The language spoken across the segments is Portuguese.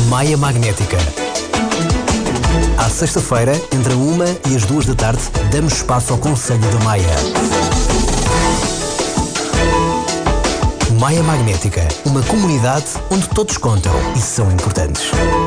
Maia Magnética. À sexta-feira, entre a 1 e as 2 da tarde, damos espaço ao Conselho da Maia. Maia Magnética, uma comunidade onde todos contam e são importantes.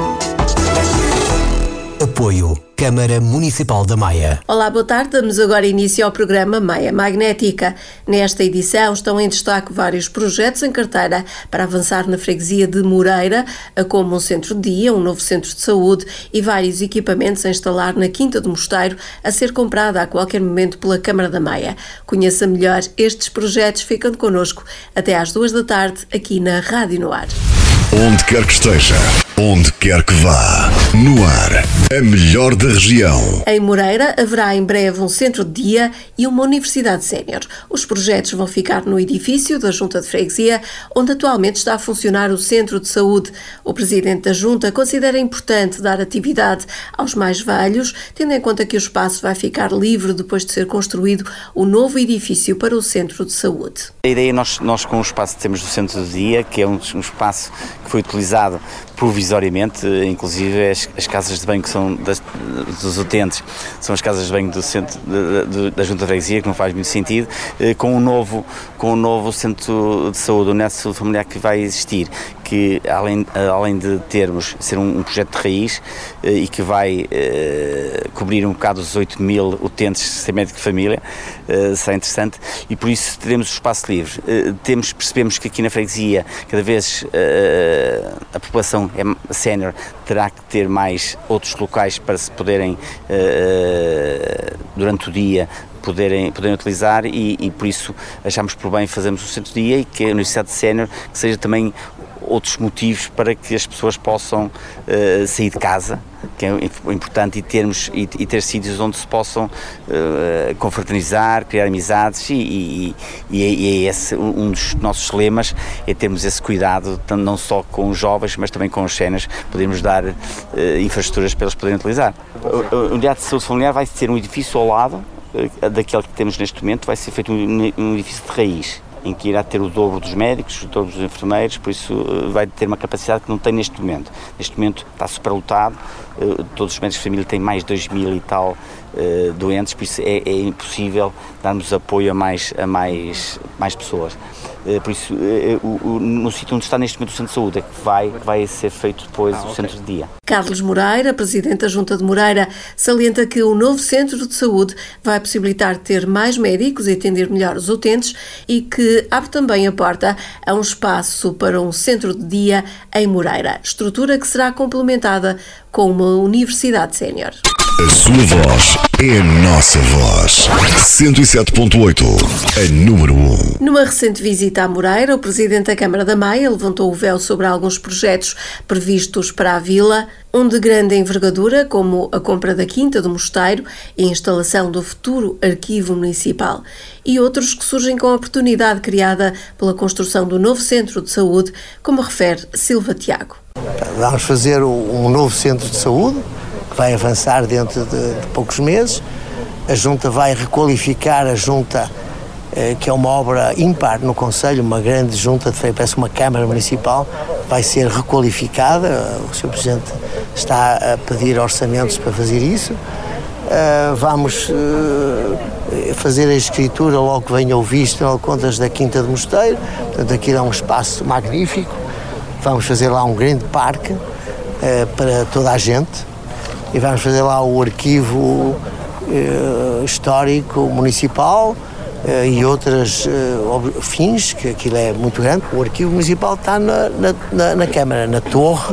Apoio Câmara Municipal da Maia. Olá, boa tarde. Damos agora início ao programa Maia Magnética. Nesta edição estão em destaque vários projetos em carteira para avançar na freguesia de Moreira, como um centro-dia, um novo centro de saúde e vários equipamentos a instalar na Quinta do Mosteiro, a ser comprada a qualquer momento pela Câmara da Maia. Conheça melhor estes projetos ficando connosco até às 2 da tarde aqui na Rádio No Ar. Onde quer que esteja, onde quer que vá, no ar, a melhor da região. Em Moreira haverá em breve um centro de dia e uma universidade sénior. Os projetos vão ficar no edifício da Junta de Freguesia, onde atualmente está a funcionar o Centro de Saúde. O presidente da Junta considera importante dar atividade aos mais velhos, tendo em conta que o espaço vai ficar livre depois de ser construído o novo edifício para o Centro de Saúde. A ideia, nós com o espaço que temos do Centro de Dia, que é um espaço que foi utilizado provisoriamente, inclusive as casas de banho que são dos utentes, são as casas de banho do centro da Junta de Freguesia, que não faz muito sentido, com o novo centro de saúde, o Neto de Saúde Familiar que vai existir, que além de ser um projeto de raiz e que vai cobrir um bocado os 8 mil utentes sem médico de família, será interessante, e por isso teremos o espaço livre. Percebemos que aqui na freguesia cada vez a população sénior terá que ter mais outros locais para se poderem durante o dia poderem utilizar e por isso achamos por bem fazermos o centro de dia e que a Universidade Sénior que seja também outros motivos para que as pessoas possam sair de casa, que é importante, e ter sítios onde se possam confraternizar, criar amizades e é esse um dos nossos lemas, é termos esse cuidado, não só com os jovens, mas também com os séniores, podemos dar infraestruturas para eles poderem utilizar. A Unidade de Saúde Familiar vai ser um edifício ao lado daquele que temos neste momento, vai ser feito um edifício de raiz, em que irá ter o dobro dos médicos, o dobro dos enfermeiros, por isso vai ter uma capacidade que não tem neste momento. Neste momento está superlotado, todos os médicos de família têm mais de 2.000 e tal doentes, por isso é impossível darmos apoio a mais pessoas. Por isso, no sítio onde está neste momento o centro de saúde é que vai ser feito depois o centro de dia. Carlos Moreira, presidente da Junta de Moreira, salienta que o novo centro de saúde vai possibilitar ter mais médicos e atender melhor os utentes e que abre também a porta a um espaço para um centro de dia em Moreira, estrutura que será complementada com uma universidade sénior. A sua voz é a nossa voz. 107.8, a número 1. Numa recente visita à Moreira, o presidente da Câmara da Maia levantou o véu sobre alguns projetos previstos para a vila, um de grande envergadura, como a compra da Quinta do Mosteiro e a instalação do futuro arquivo municipal, e outros que surgem com a oportunidade criada pela construção do novo centro de saúde, como refere Silva Tiago. Vamos fazer um novo centro de saúde, que vai avançar dentro de poucos meses. A Junta vai requalificar a Junta, que é uma obra ímpar no Conselho, uma grande Junta, parece uma Câmara Municipal, vai ser requalificada. O Sr. Presidente está a pedir orçamentos para fazer isso. Vamos fazer a escritura logo que venha o visto nas contas da Quinta do Mosteiro, portanto aquilo é um espaço magnífico. Vamos fazer lá um grande parque para toda a gente. E vamos fazer lá o arquivo histórico municipal e outros fins, que aquilo é muito grande. O arquivo municipal está na Câmara, na torre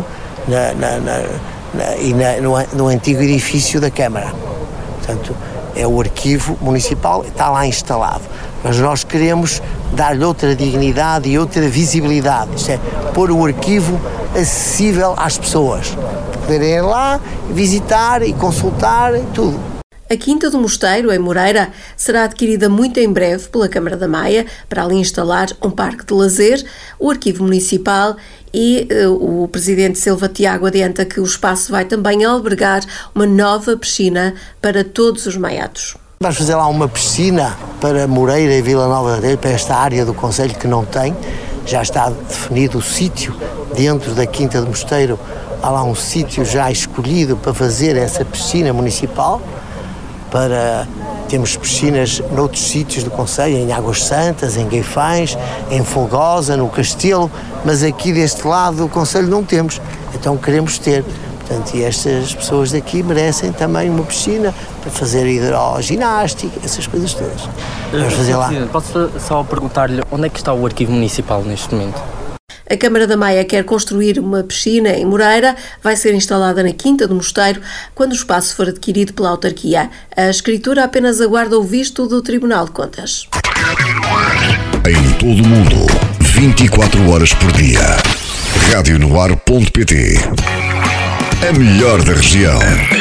no antigo edifício da Câmara. Portanto, é o arquivo municipal, está lá instalado. Mas nós queremos dar-lhe outra dignidade e outra visibilidade. Isto é, pôr o arquivo acessível às pessoas. Poderem ir lá, visitar e consultar tudo. A Quinta do Mosteiro, em Moreira, será adquirida muito em breve pela Câmara da Maia para ali instalar um parque de lazer, o arquivo municipal e o presidente Silva Tiago adianta que o espaço vai também albergar uma nova piscina para todos os maiados. Vamos fazer lá uma piscina para Moreira e Vila Nova de Areia, para esta área do Conselho que não tem. já está definido o sítio dentro da Quinta do Mosteiro. Há lá um sítio já escolhido para fazer essa piscina municipal. Temos piscinas noutros sítios do concelho, em Águas Santas, em Gueifães, em Folgosa, no Castelo, mas aqui deste lado do concelho não temos, então queremos ter. Portanto, e estas pessoas daqui merecem também uma piscina para fazer hidroginástica, essas coisas todas. Vamos fazer lá. Posso só perguntar-lhe onde é que está o arquivo municipal neste momento? A Câmara da Maia quer construir uma piscina em Moreira, vai ser instalada na Quinta do Mosteiro quando o espaço for adquirido pela autarquia. A escritura apenas aguarda o visto do Tribunal de Contas. Em todo o mundo, 24 horas por dia. Radionoar.pt. A melhor da região.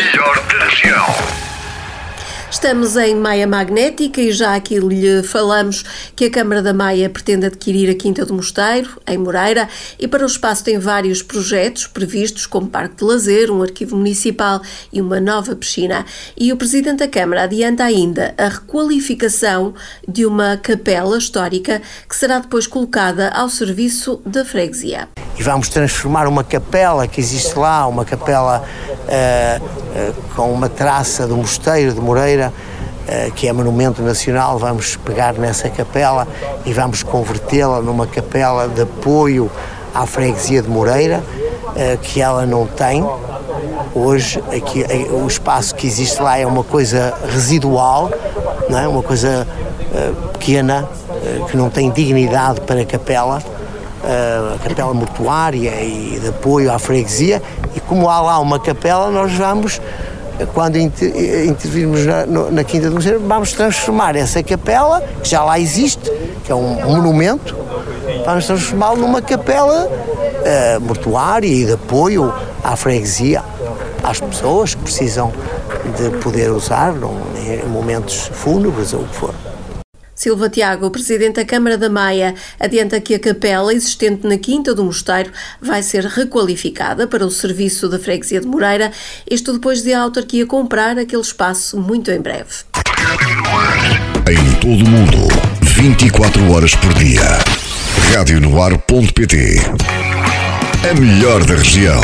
Estamos em Maia Magnética e já aqui lhe falamos que a Câmara da Maia pretende adquirir a Quinta do Mosteiro, em Moreira, e para o espaço tem vários projetos previstos, como parque de lazer, um arquivo municipal e uma nova piscina. E o Presidente da Câmara adianta ainda a requalificação de uma capela histórica que será depois colocada ao serviço da freguesia. E vamos transformar uma capela que existe lá, uma capela com uma traça do Mosteiro de Moreira, que é monumento nacional. Vamos pegar nessa capela e vamos convertê-la numa capela de apoio à freguesia de Moreira, que ela não tem. Hoje, aqui, o espaço que existe lá é uma coisa residual, não é? Uma coisa pequena, que não tem dignidade para a capela mortuária e de apoio à freguesia. E como há lá uma capela, nós vamos, quando intervirmos na Quinta do Mosteiro, vamos transformar essa capela, que já lá existe, que é um monumento, vamos transformá-lo numa capela mortuária e de apoio à freguesia, às pessoas que precisam de poder usar em momentos fúnebres ou o que for. Silva Tiago, Presidente da Câmara da Maia, adianta que a capela existente na Quinta do Mosteiro vai ser requalificada para o serviço da freguesia de Moreira, isto depois de a autarquia comprar aquele espaço muito em breve. Em todo o mundo, 24 horas por dia. Radionoar.pt. A melhor da região.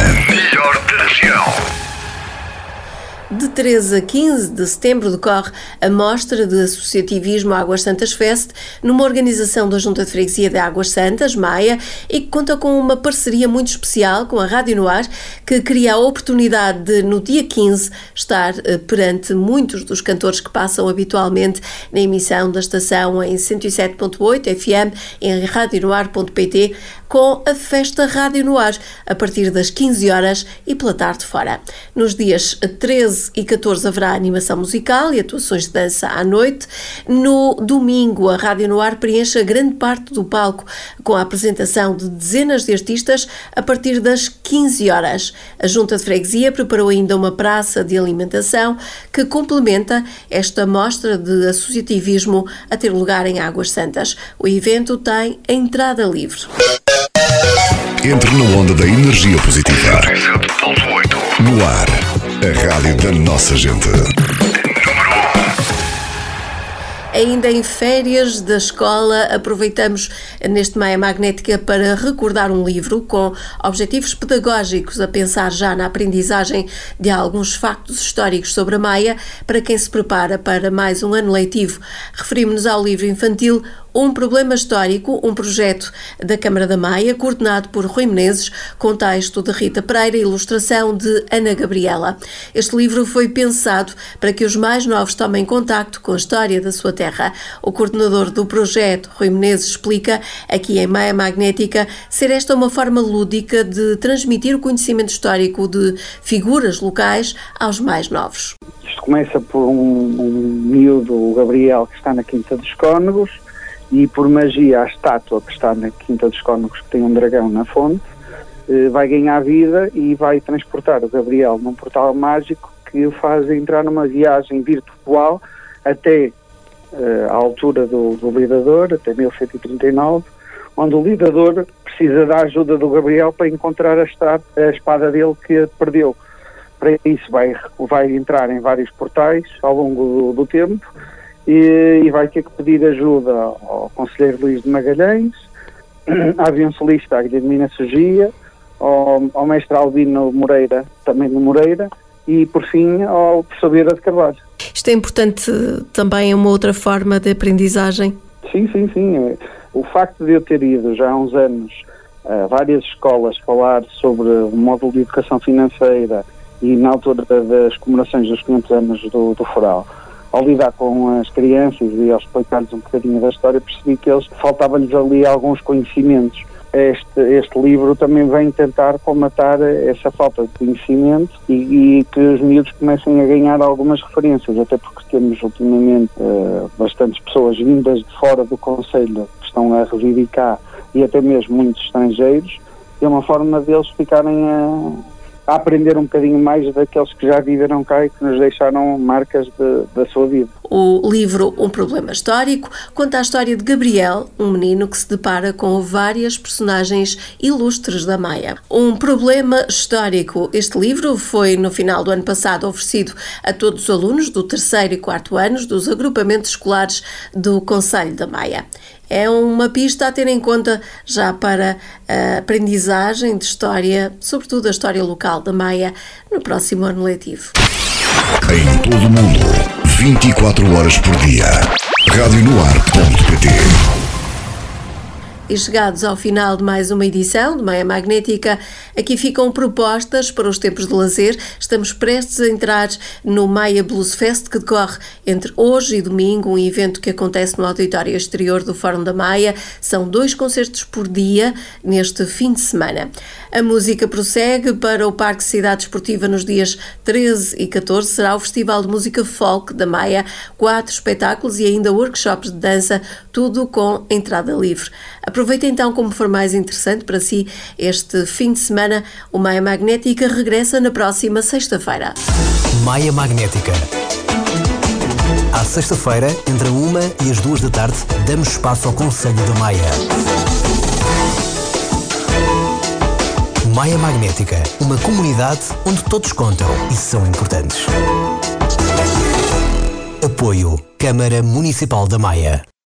De 13 a 15 de setembro decorre a Mostra de Associativismo Águas Santas Fest, numa organização da Junta de Freguesia de Águas Santas, Maia, e que conta com uma parceria muito especial com a Rádio Noar, que cria a oportunidade de, no dia 15, estar perante muitos dos cantores que passam habitualmente na emissão da estação em 107.8 FM, em radionoar.pt, com a Festa Rádio Noar, a partir das 15 horas e pela tarde fora. Nos dias 13 e 14 haverá animação musical e atuações de dança à noite. No domingo, a Rádio Noar preenche a grande parte do palco com a apresentação de dezenas de artistas a partir das 15 horas. A Junta de Freguesia preparou ainda uma praça de alimentação que complementa esta mostra de associativismo a ter lugar em Águas Santas. O evento tem entrada livre. Entre na onda da energia positiva. No ar, a rádio da nossa gente. Ainda em férias da escola, aproveitamos neste Maia Magnética para recordar um livro com objetivos pedagógicos a pensar já na aprendizagem de alguns factos históricos sobre a Maia para quem se prepara para mais um ano letivo. Referimos-nos ao livro infantil Um Problema Histórico, um projeto da Câmara da Maia, coordenado por Rui Menezes, com texto de Rita Pereira e ilustração de Ana Gabriela. Este livro foi pensado para que os mais novos tomem contacto com a história da sua terra. O coordenador do projeto, Rui Menezes, explica aqui em Maia Magnética ser esta uma forma lúdica de transmitir o conhecimento histórico de figuras locais aos mais novos. Isto começa por um miúdo, o Gabriel, que está na Quinta dos Cónegos, e por magia a estátua que está na Quinta dos Cónegos, que tem um dragão na fonte, vai ganhar vida e vai transportar o Gabriel num portal mágico que o faz entrar numa viagem virtual até à altura do lidador, até 1139, onde o lidador precisa da ajuda do Gabriel para encontrar a espada dele que perdeu. Para isso vai entrar em vários portais ao longo do tempo, e vai ter que pedir ajuda ao conselheiro Luís de Magalhães, à aviancelista Aguilhermina Sugia, ao mestre Albino Moreira, também de Moreira, e por fim ao professor Vieira de Carvalho. Isto é importante também, uma outra forma de aprendizagem? Sim. O facto de eu ter ido já há uns anos a várias escolas falar sobre o módulo de educação financeira e na altura das comemorações dos 500 anos do Foral, ao lidar com as crianças e ao explicar-lhes um bocadinho da história, percebi que faltava-lhes ali alguns conhecimentos. Este livro também vem tentar comatar essa falta de conhecimento e que os miúdos comecem a ganhar algumas referências, até porque temos ultimamente bastantes pessoas vindas de fora do concelho que estão a residir cá e até mesmo muitos estrangeiros, e é uma forma deles ficarem a aprender um bocadinho mais daqueles que já viveram cá e que nos deixaram marcas da sua vida. O livro Um Problema Histórico conta a história de Gabriel, um menino que se depara com várias personagens ilustres da Maia. Um Problema Histórico. Este livro foi, no final do ano passado, oferecido a todos os alunos do 3º e 4º anos dos agrupamentos escolares do Concelho da Maia. É uma pista a ter em conta já para a aprendizagem de história, sobretudo a história local da Maia, no próximo ano letivo. Em todo o mundo, 24 horas por dia. radionoar.pt. E chegados ao final de mais uma edição de Maia Magnética, aqui ficam propostas para os tempos de lazer. Estamos prestes a entrar no Maia Blues Fest, que decorre entre hoje e domingo, um evento que acontece no auditório exterior do Fórum da Maia. São 2 concertos por dia neste fim de semana. A música prossegue. Para o Parque Cidade Esportiva nos dias 13 e 14 será o Festival de Música Folk da Maia, 4 espetáculos e ainda workshops de dança, tudo com entrada livre. Aproveite então, como for mais interessante para si este fim de semana. O Maia Magnética regressa na próxima sexta-feira. Maia Magnética. À sexta-feira, entre a 1 e as 2 da tarde, damos espaço ao Conselho da Maia. Maia Magnética, uma comunidade onde todos contam e são importantes. Apoio Câmara Municipal da Maia.